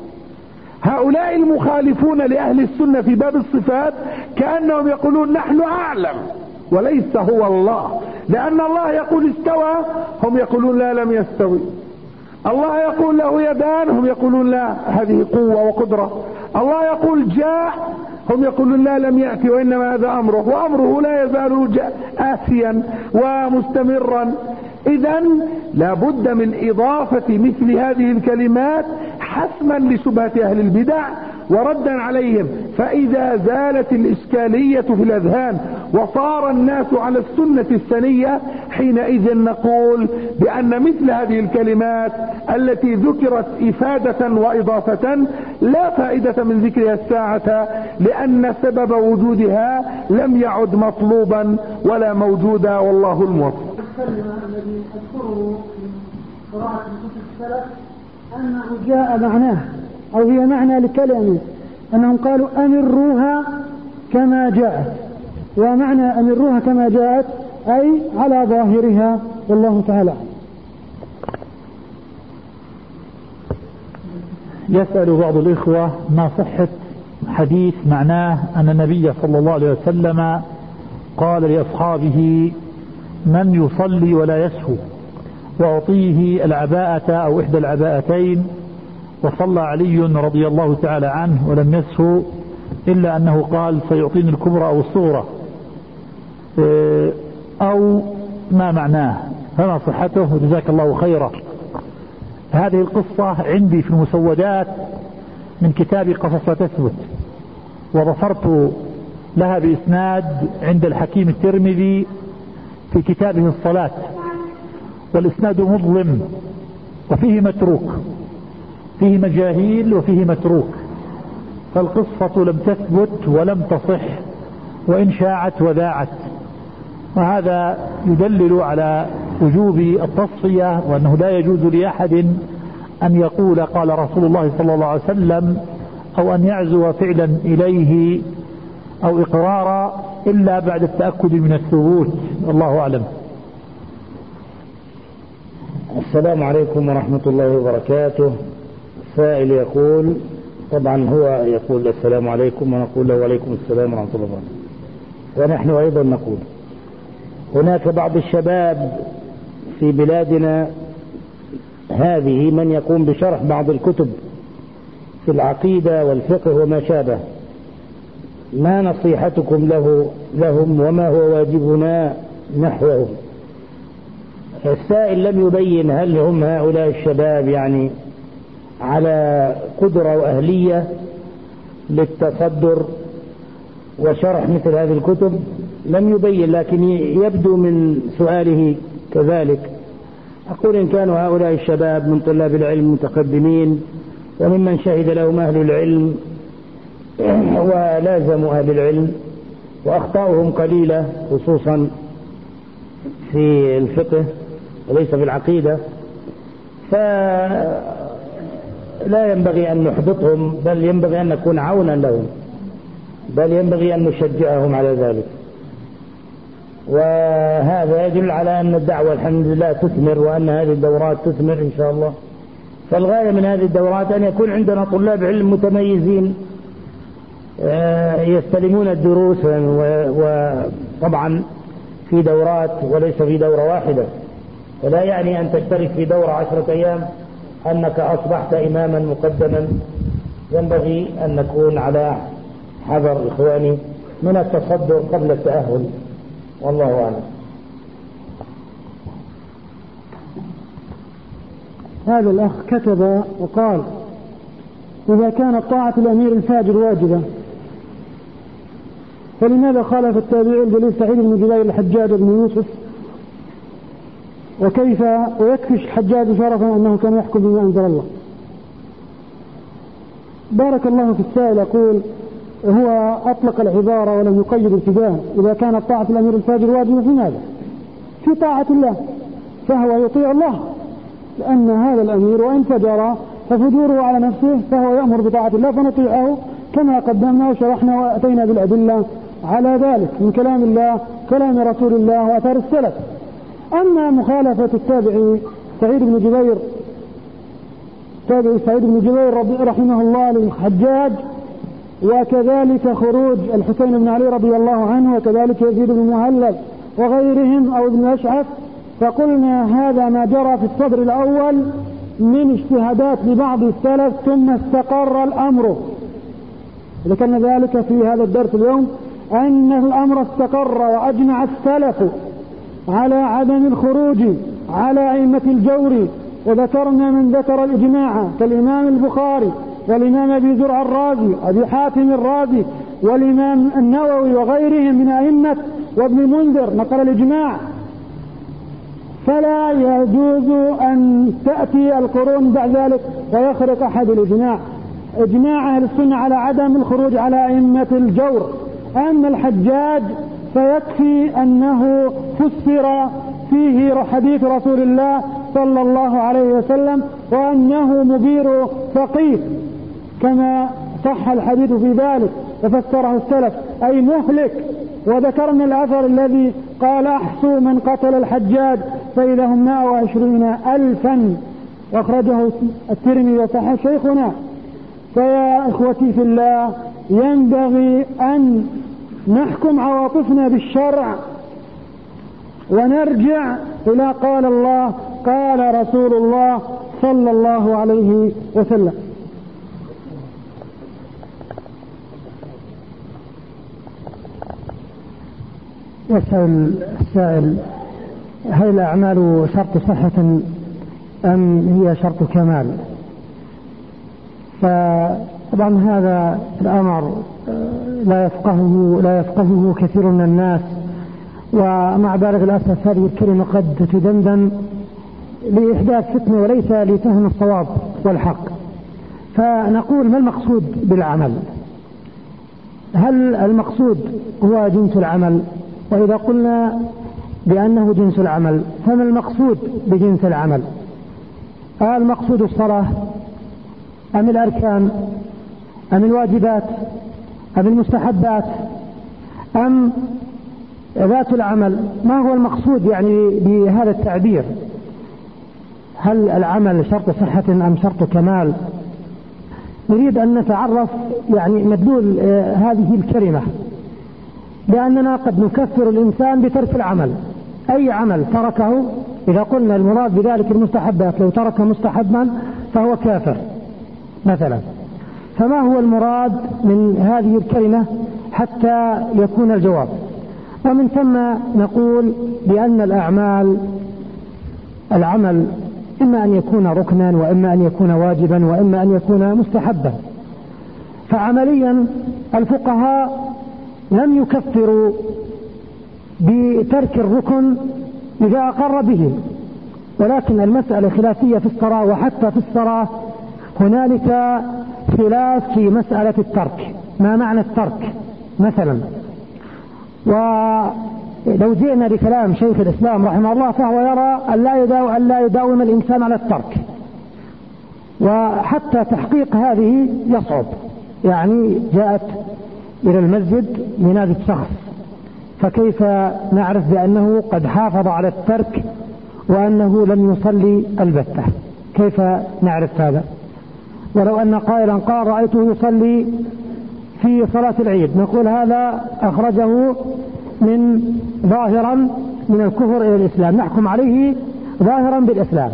Speaker 4: هؤلاء المخالفون لأهل السنة في باب الصفات كأنهم يقولون نحن أعلم وليس هو الله، لأن الله يقول استوى هم يقولون لا لم يستوي، الله يقول له يدان هم يقولون لا هذه قوة وقدرة، الله يقول جاء هم يقولون لا لم يأتي وإنما هذا أمره، وأمره لا يزال آتيا ومستمرا. إذن لا بد من إضافة مثل هذه الكلمات حسما لشبهة أهل البدع وردا عليهم. فإذا زالت الإشكالية في الأذهان وصار الناس على السنة السنية حينئذ نقول بأن مثل هذه الكلمات التي ذكرت إفادة وإضافة لا فائدة من ذكرها الساعة، لأن سبب وجودها لم يعد مطلوبا ولا موجودا، والله الموفق.
Speaker 2: الكلمة الذي أذكره في قراءة كتب السلف أنه جاء معناه أو هي معنى لكلمة، أنهم قالوا أمروها كما جاءت، ومعنى أمروها كما جاءت أي على ظاهرها، والله تعالى.
Speaker 5: يسأل بعض الإخوة ما صحة حديث معناه أن النبي صلى الله عليه وسلم قال لأصحابه من يصلي ولا يسهو وأعطيه العباءة أو إحدى العباءتين، وصلى علي رضي الله تعالى عنه ولم يسهو إلا أنه قال سيعطيني الكبرى أو الصغرى، أو ما معناه، فما صحته؟ جزاك الله خيرا. هذه القصة عندي في المسودات من كتاب قصص تثبت، وظفرت لها بإسناد عند الحكيم الترمذي في كتابه الصلاة، والإسناد مظلم وفيه متروك، فيه مجاهيل وفيه متروك، فالقصة لم تثبت ولم تصح وإن شاعت وذاعت، وهذا يدلل على وجوب التصفية، وأنه لا يجوز لأحد أن يقول قال رسول الله صلى الله عليه وسلم أو أن يعزو فعلا إليه أو إقرارا إلا بعد التأكد من الثبوت. الله أعلم.
Speaker 6: السلام عليكم ورحمة الله وبركاته. سائل يقول، طبعا هو يقول السلام عليكم ونقول له وعليكم السلام ورحمة الله وبركاته، ونحن أيضا نقول هناك بعض الشباب في بلادنا هذه من يقوم بشرح بعض الكتب في العقيدة والفقه وما شابه، ما نصيحتكم لهم وما هو واجبنا نحوهم؟ السائل لم يبين هل هم هؤلاء الشباب يعني على قدرة وأهلية للتصدر وشرح مثل هذه الكتب لم يبين، لكن يبدو من سؤاله كذلك. أقول إن كانوا هؤلاء الشباب من طلاب العلم المتقدمين وممن شهد لهم أهل العلم ولازموا أهل العلم وأخطاؤهم قليلة خصوصا في الفقه وليس في العقيدة، فلا ينبغي أن نحبطهم، بل ينبغي أن نكون عونا لهم، بل ينبغي أن نشجعهم على ذلك. وهذا يدل على أن الدعوة الحمد لله تثمر، وأن هذه الدورات تثمر إن شاء الله. فالغاية من هذه الدورات أن يكون عندنا طلاب علم متميزين يستلمون الدروس، وطبعا في دورات وليس في دورة واحدة، ولا يعني أن تشترك في دورة 10 أيام أنك أصبحت إماما مقدما. ينبغي أن نكون على حذر إخواني من التصدر قبل التأهل، والله أعلم.
Speaker 3: هذا الأخ كتب وقال: إذا كانت طاعة الأمير الفاجر واجبة، فلماذا خالف التابعي الجليل سعيد بن جبير الحجاج بن يوسف؟ وكيف ويكفي الحجاج شرفا أنه كان يحكم بما أنزل الله؟ بارك الله في السائل. أقول هو أطلق العبارة ولم يقيد ابتداء. إذا كانت طاعة الأمير الفاجر واجبة، في ماذا؟ في طاعة الله، فهو يطيع الله، لأن هذا الأمير وإن فجر ففجوره على نفسه، فهو يأمر بطاعة الله فنطيعه كما قدمنا وشرحنا وأتينا بالأدلة على ذلك من كلام الله، كلام رسول الله وأثار السلف. أما مخالفة التابعي سعيد بن جبير رحمه الله للحجاج، وكذلك خروج الحسين بن علي رضي الله عنه، وكذلك يزيد بن مهلب وغيرهم أو ابن أشعث، فقلنا هذا ما جرى في الصدر الأول من اجتهادات لبعض السلف، ثم استقر الأمر. ذكرنا ذلك في هذا الدرس اليوم، أن الأمر استقر وأجمع السلف على عدم الخروج على أئمة الجور. وذكرنا من ذكر الإجماع كالإمام البخاري والإمام أبي زرع الرازي أبي حاتم الرازي والإمام النووي وغيرهم من أئمة، وابن منذر نقل الإجماع. فلا يجوز أن تأتي القرون بعد ذلك ويخرق أحد الإجماع. إجماع أهل السنة على عدم الخروج على أئمة الجور. أما الحجاج فيكفي أنه فسر فيه حديث رسول الله صلى الله عليه وسلم، وأنه مبير فقيه كما صح الحديث في ذلك وفسره السلف، أي مهلك. وذكرنا الأثر الذي قال: أحصوا من قتل الحجاج فإذا هم 120,000، وأخرجه الترمذي وصححه شيخنا. فيا إخوتي في الله، ينبغي أن نحكم عواطفنا بالشرع ونرجع إلى قال الله قال رسول الله صلى الله عليه وسلم. يسأل السائل: هل الأعمال شرط صحة أم هي شرط كمال؟ فطبعا هذا الأمر لا يفقهه كثير من الناس، ومع بالغ الأسف هذه الكلمة قد تدندن لإحداث فتنة وليس لفهم الصواب والحق. فنقول: ما المقصود بالعمل؟ هل المقصود هو جنس العمل؟ وإذا قلنا بأنه جنس العمل، فما المقصود بجنس العمل؟ المقصود الصلاة أم الأركان أم الواجبات أم المستحبات أم ذات العمل؟ ما هو المقصود يعني بهذا التعبير؟ هل العمل شرط صحة أم شرط كمال؟ نريد أن نتعرف يعني مدلول هذه الكلمة، لأننا قد نكفر الإنسان بترك العمل، أي عمل تركه. إذا قلنا المراد بذلك المستحبات، لو ترك مستحبا فهو كافر مثلا. فما هو المراد من هذه الكلمة حتى يكون الجواب؟ ومن ثم نقول بأن العمل إما أن يكون ركنا، وإما أن يكون واجبا، وإما أن يكون مستحبا. فعمليا الفقهاء لم يكفروا بترك الركن إذا أقر به، ولكن المسألة خلافية في الصلاة، وحتى في الصلاة هنالك خلاف في مسألة الترك. ما معنى الترك مثلا؟ ولو جئنا بكلام شيخ الإسلام رحمه الله فهو يرى أن لا يداوم الإنسان على الترك، وحتى تحقيق هذه يصعب. يعني جاءت إلى المسجد جنازة شخص، فكيف نعرف بأنه قد حافظ على الترك وأنه لم يصلي البتة؟ كيف نعرف هذا؟ ولو أن قائلا قال رأيته يصلي في صلاة العيد، نقول هذا أخرجه من ظاهرا من الكفر إلى الإسلام، نحكم عليه ظاهرا بالإسلام.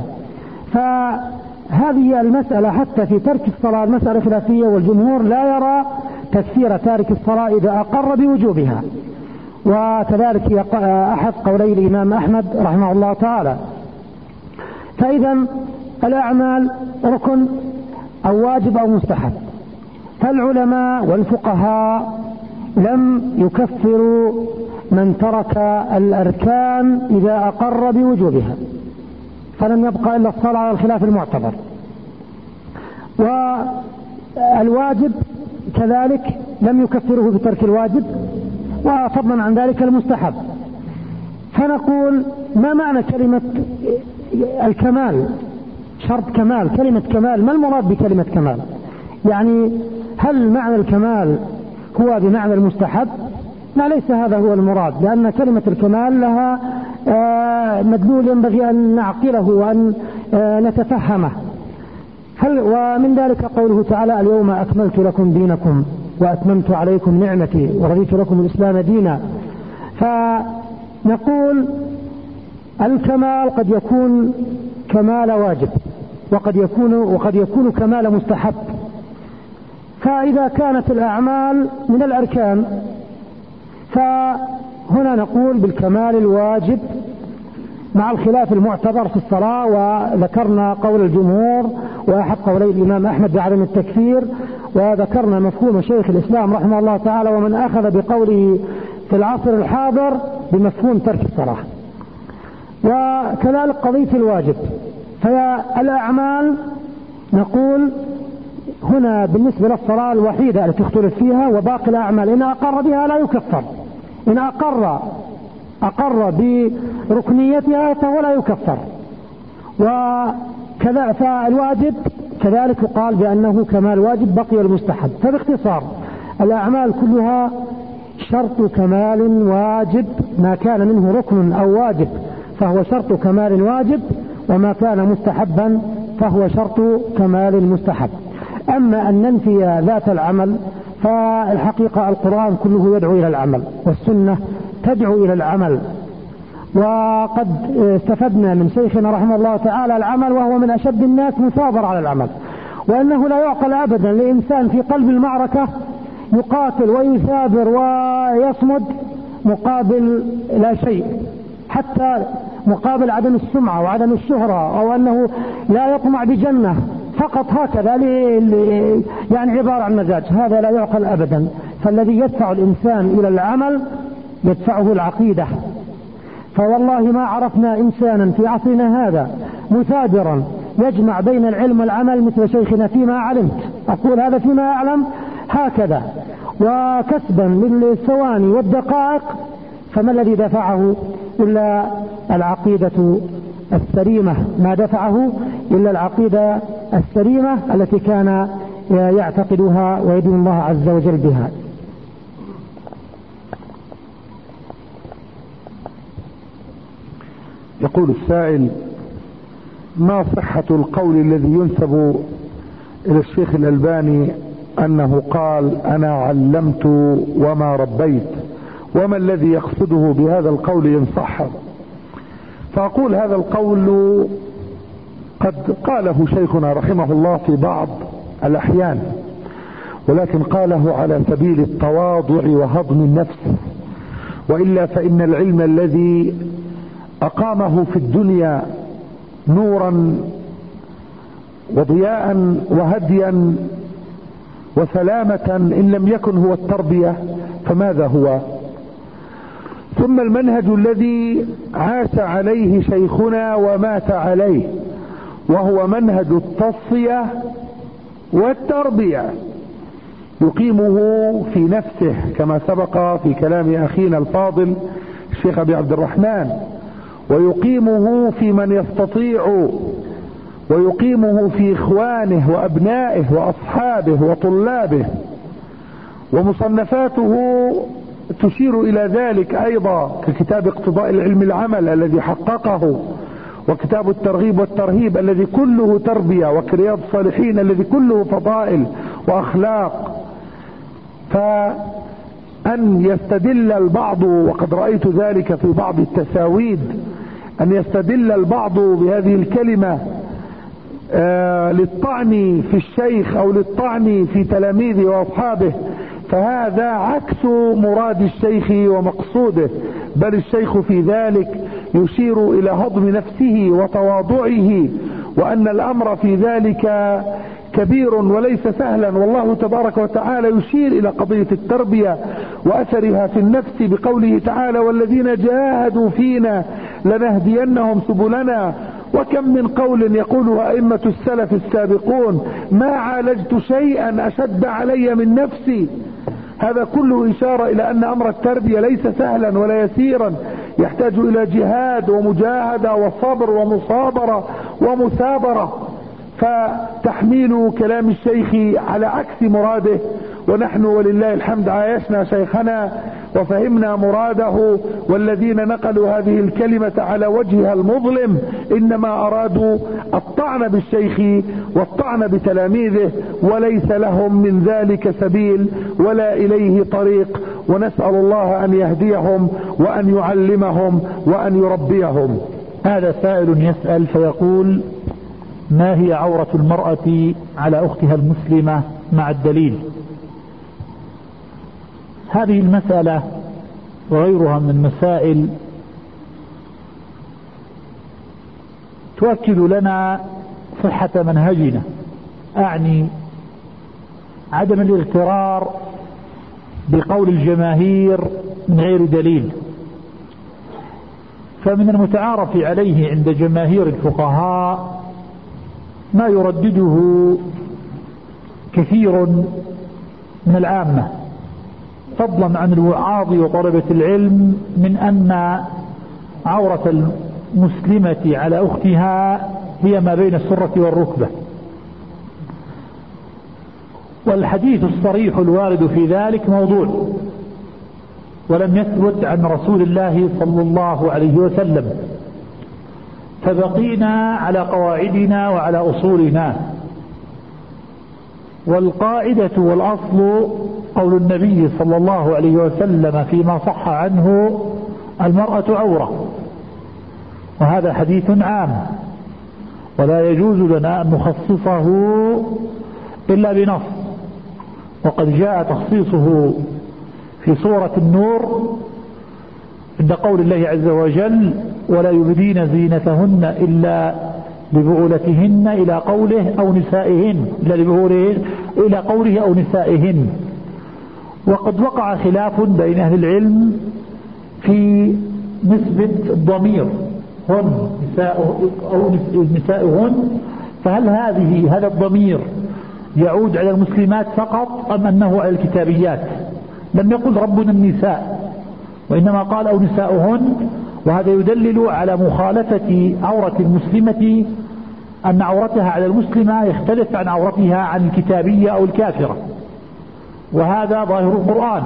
Speaker 3: فهذه المسألة حتى في ترك الصلاة المسألة خلافية، والجمهور لا يرى تكفير تارك الصلاة إذا أقر بوجوبها، وكذلك أحد قولي الإمام أحمد رحمه الله تعالى. فإذا الأعمال ركن أو واجب أو مستحب، فالعلماء والفقهاء لم يكفروا من ترك الأركان إذا أقر بوجوبها، فلم يبقى إلا الصلاة على الخلاف المعتبر. والواجب كذلك لم يكفره بترك الواجب، وفضلا عن ذلك المستحب. فنقول ما معنى كلمة الكمال؟ شرط كمال، كلمة كمال، ما المراد بكلمة كمال؟ يعني هل معنى الكمال هو بمعنى المستحب؟ لا، ليس هذا هو المراد، لأن كلمة الكمال لها مدلول ينبغي أن نعقله وأن نتفهمه. ومن ذلك قوله تعالى اليوم أكملت لكم دينكم وأتممت عليكم نعمتي ورضيت لكم الإسلام دينا. فنقول الكمال قد يكون كمال واجب، وقد يكون كمال مستحب. فإذا كانت الأعمال من الأركان فهنا نقول بالكمال الواجب مع الخلاف المعتبر في الصلاة. وذكرنا قول الجمهور وأحد قولي الإمام أحمد بعدم التكفير، وذكرنا مفهوم شيخ الإسلام رحمه الله تعالى ومن أخذ بقوله في العصر الحاضر بمفهوم ترك الصلاة. وكذلك قضية الواجب، فالأعمال نقول هنا بالنسبة للصلاة الوحيدة التي اختلف فيها، وباقي الأعمال إن أقر بها لا يكفر، إن أقر بركنيتها فهو لا يكفر. وكذا فالواجب كذلك قال بأنه كمال واجب، بقي المستحب. فباختصار الأعمال كلها شرط كمال واجب، ما كان منه ركن أو واجب فهو شرط كمال واجب، وما كان مستحبا فهو شرط كمال مستحب. أما أن ننفي ذات العمل فالحقيقة القرآن كله يدعو إلى العمل، والسنة تدعو إلى العمل. وقد استفدنا من شيخنا رحمه الله تعالى العمل، وهو من أشد الناس مثابرة على العمل، وأنه لا يعقل أبدا لإنسان في قلب المعركة يقاتل ويثابر ويصمد مقابل لا شيء، حتى مقابل عدم السمعة وعدم الشهرة، أو أنه لا يطمع بجنة فقط هكذا يعني عبارة عن مزاج. هذا لا يعقل أبدا. فالذي يدفع الإنسان إلى العمل يدفعه العقيدة. فوالله ما عرفنا إنسانا في عصرنا هذا مثابرا يجمع بين العلم والعمل مثل شيخنا فيما علمت، أقول هذا فيما أعلم هكذا، وكسبا للثواني والدقائق. فما الذي دفعه إلا العقيدة السليمة، ما دفعه إلا العقيدة السليمة التي كان يعتقدها ويدين الله عز وجل بها.
Speaker 4: يقول السائل: ما صحة القول الذي ينسب إلى الشيخ الألباني أنه قال أنا علمت وما ربيت، وما الذي يقصده بهذا القول إن صح؟ فأقول هذا القول قد قاله شيخنا رحمه الله في بعض الأحيان، ولكن قاله على سبيل التواضع وهضم النفس، وإلا فإن العلم الذي أقامه في الدنيا نورا وضياء وهديا وسلامة إن لم يكن هو التربية فماذا هو؟ ثم المنهج الذي عاش عليه شيخنا ومات عليه، وهو منهج التصفية والتربية، يقيمه في نفسه كما سبق في كلام أخينا الفاضل الشيخ أبي عبد الرحمن، ويقيمه في من يستطيع، ويقيمه في إخوانه وأبنائه وأصحابه وطلابه. ومصنفاته تشير إلى ذلك أيضا، ككتاب اقتضاء العلم العمل الذي حققه، وكتاب الترغيب والترهيب الذي كله تربية، وكرياض الصالحين الذي كله فضائل وأخلاق. فأن يستدل البعض، وقد رأيت ذلك في بعض التساويد، أن يستدل البعض بهذه الكلمة للطعن في الشيخ أو للطعن في تلاميذه وأصحابه، فهذا عكس مراد الشيخ ومقصوده، بل الشيخ في ذلك يشير إلى هضم نفسه وتواضعه، وأن الأمر في ذلك كبير وليس سهلا. والله تبارك وتعالى يشير إلى قضية التربية وأثرها في النفس بقوله تعالى: والذين جاهدوا فينا لنهدينهم سبلنا. وكم من قول يقوله أئمة السلف السابقون: ما عالجت شيئا أشد علي من نفسي. هذا كله إشارة إلى أن أمر التربية ليس سهلا ولا يسيرا، يحتاج إلى جهاد ومجاهدة وصبر ومصابرة ومثابرة. فتحميل كلام الشيخ على عكس مراده، ونحن ولله الحمد عايشنا شيخنا وفهمنا مراده، والذين نقلوا هذه الكلمة على وجهها المظلم إنما أرادوا الطعن بالشيخ والطعن بتلاميذه، وليس لهم من ذلك سبيل ولا إليه طريق. ونسأل الله أن يهديهم وأن يعلمهم وأن يربيهم.
Speaker 5: هذا سائل يسأل فيقول: ما هي عورة المرأة على أختها المسلمة مع الدليل؟ هذه المسألة وغيرها من المسائل تؤكد لنا صحة منهجنا، أعني عدم الاغترار بقول الجماهير من غير دليل. فمن المتعارف عليه عند جماهير الفقهاء ما يردده كثير من العامة، فضلا عن الوعاظ وطلبة العلم، من أن عورة المسلمة على أختها هي ما بين السرة والركبة. والحديث الصريح الوارد في ذلك موضوع، ولم يثبت عن رسول الله صلى الله عليه وسلم، فبقينا على قواعدنا وعلى أصولنا. والقاعدة والأصل قول النبي صلى الله عليه وسلم فيما صح عنه: المرأة عورة. وهذا حديث عام، ولا يجوز لنا أن نخصصه إلا بنص، وقد جاء تخصيصه في سورة النور عند قول الله عز وجل: ولا يبدين زينتهن إلا لبعولتهن، إلى قوله أو نسائهن، إلى قوله أو نسائهن. وقد وقع خلاف بين أهل العلم في نسبة الضمير هن نساء أو نسائهن، فهل هذا الضمير يعود على المسلمات فقط أم أنه على الكتابيات؟ لم يقل ربنا النساء، وإنما قال أو نساؤهن. وهذا يدلل على مخالفة عورة المسلمة، أن عورتها على المسلمة يختلف عن عورتها عن الكتابية أو الكافرة، وهذا ظاهر القرآن.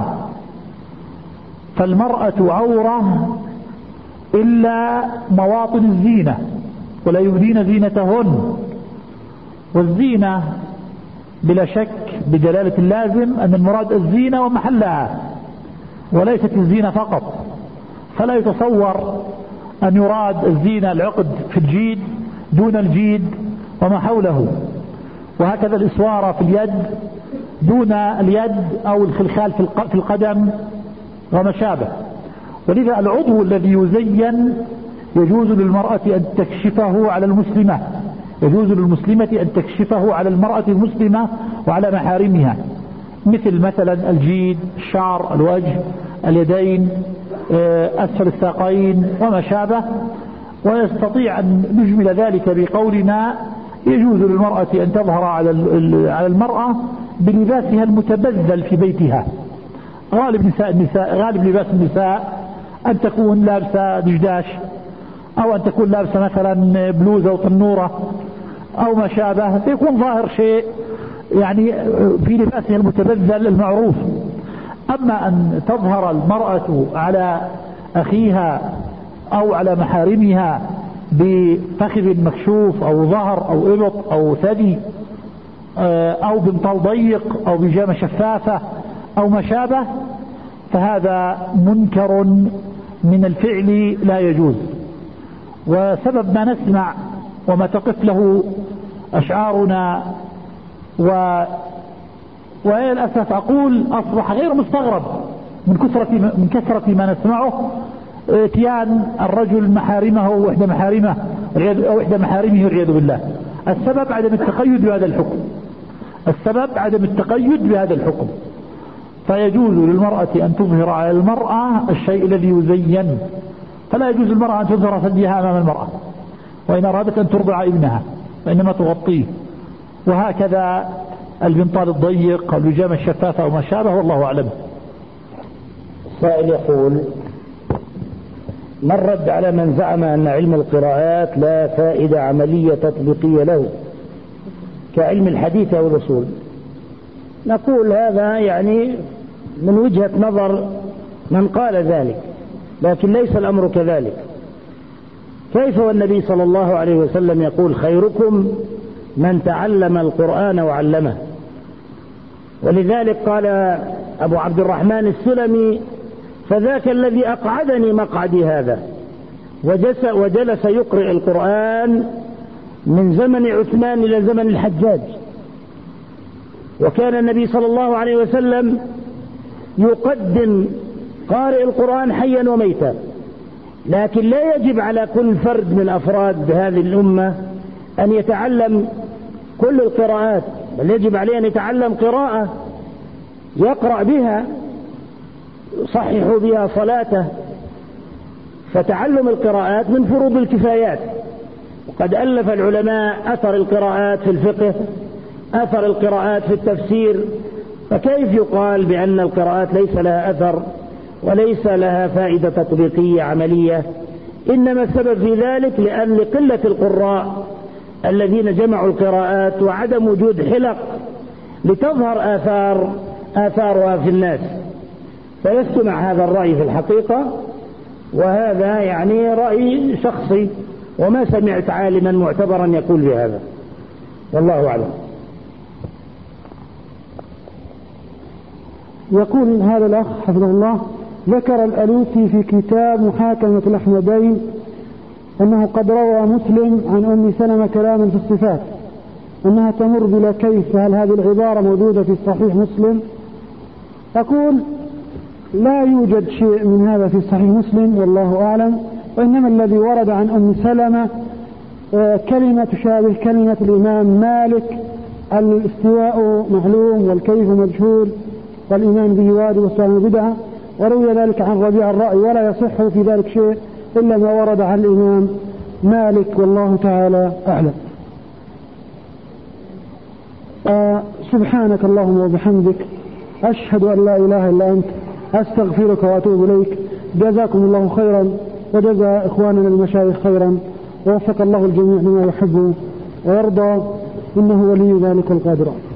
Speaker 5: فالمرأة عورة إلا مواطن الزينة، ولا يبدين زينتهن. والزينة بلا شك بدلالة اللازم أن المراد الزينة ومحلها، وليست الزينة فقط. فلا يتصور أن يراد الزينة العقد في الجيد دون الجيد وما حوله، وهكذا الإسوارة في اليد دون اليد أو الخلخال في القدم وما شابه. ولذا العضو الذي يزين يجوز للمرأة أن تكشفه على المسلمة، يجوز للمسلمة أن تكشفه على المرأة المسلمة وعلى محارمها. مثل مثلا الجيد، الشعر، الوجه، اليدين، أسفل الساقين وما شابه. ويستطيع أن نجمل ذلك بقولنا يجوز للمرأة أن تظهر على المرأة بلباسها المتبذل في بيتها. غالب لباس النساء أن تكون لابسة دشداش، أو أن تكون لابسة مثلا بلوزة وطنورة أو ما شابه، يكون ظاهر شيء يعني في لباسها المتبذل المعروف. أما أن تظهر المرأة على أخيها أو على محارمها بفخذ مكشوف أو ظهر أو إبط أو ثدي أو بنطال ضيق أو بيجامة شفافة أو ما شابه، فهذا منكر من الفعل لا يجوز. وسبب ما نسمع وما تقف له أشعارنا وهي الأسف أقول أصبح غير مستغرب من كثرة ما نسمعه، اتيان الرجل محارمه وإحدى محارمه أو إحدى محارمه والعياذ بالله. السبب عدم التقيد بهذا الحكم. فيجوز للمرأة أن تظهر على المرأة الشيء الذي يزين، فلا يجوز للمرأة أن تظهر ثديها أمام المرأة، وإن أرادت أن ترضع ابنها فإنما تغطيه، وهكذا البنطال الضيق أو البيجامة الشفافة أو ما شابه، والله أعلم.
Speaker 6: السائل يقول: ما الرد على من زعم أن علم القراءات لا فائدة عملية تطبيقية له كعلم الحديث أو الأصول؟ نقول هذا يعني من وجهة نظر من قال ذلك، لكن ليس الأمر كذلك. كيف والنبي صلى الله عليه وسلم يقول: خيركم من تعلم القرآن وعلمه؟ ولذلك قال أبو عبد الرحمن السلمي: فذاك الذي أقعدني مقعدي هذا، وجلس يقرأ القرآن من زمن عثمان إلى زمن الحجاج. وكان النبي صلى الله عليه وسلم يقدم قارئ القرآن حيا وميتا، لكن لا يجب على كل فرد من أفراد هذه الأمة أن يتعلم كل القراءات، بل يجب عليه أن يتعلم قراءة يقرأ بها، يصحح بها صلاته. فتعلم القراءات من فروض الكفايات. وقد ألف العلماء أثر القراءات في الفقه، أثر القراءات في التفسير، فكيف يقال بأن القراءات ليس لها أثر وليس لها فائدة تطبيقية عملية؟ إنما السبب في ذلك لأن لقلة القراء الذين جمعوا القراءات وعدم وجود حلق لتظهر آثارها في الناس. فيستمع هذا الرأي في الحقيقة، وهذا يعني رأي شخصي، وما سمعت عالما معتبرا يقول بهذا، والله أعلم.
Speaker 3: يقول هذا الأخ حفظه الله: ذكر الألوسي في كتاب محاكمة الأحمدين أنه قد روى مسلم عن أم سلمة كلاما في الصفات أنها تمر بلا كيف، هل هذه العبارة موجودة في صحيح مسلم؟ أقول: لا يوجد شيء من هذا في صحيح مسلم والله أعلم، وإنما الذي ورد عن أم سلمة كلمة تشابه كلمة الإمام مالك: الاستواء معلوم والكيف مجهول والإيمان به واجب والصيام بدعة. وروي ذلك عن ربيع الرأي، ولا يصح في ذلك شيء إلا ما ورد عن الإمام مالك، والله تعالى أعلم. سبحانك اللهم وبحمدك، أشهد أن لا إله إلا أنت، أستغفرك وأتوب إليك. جزاكم الله خيرا، وجزا إخواننا المشايخ خيرا، ووفق الله الجميع لما يحب ويرضى، إنه ولي ذلك القادر.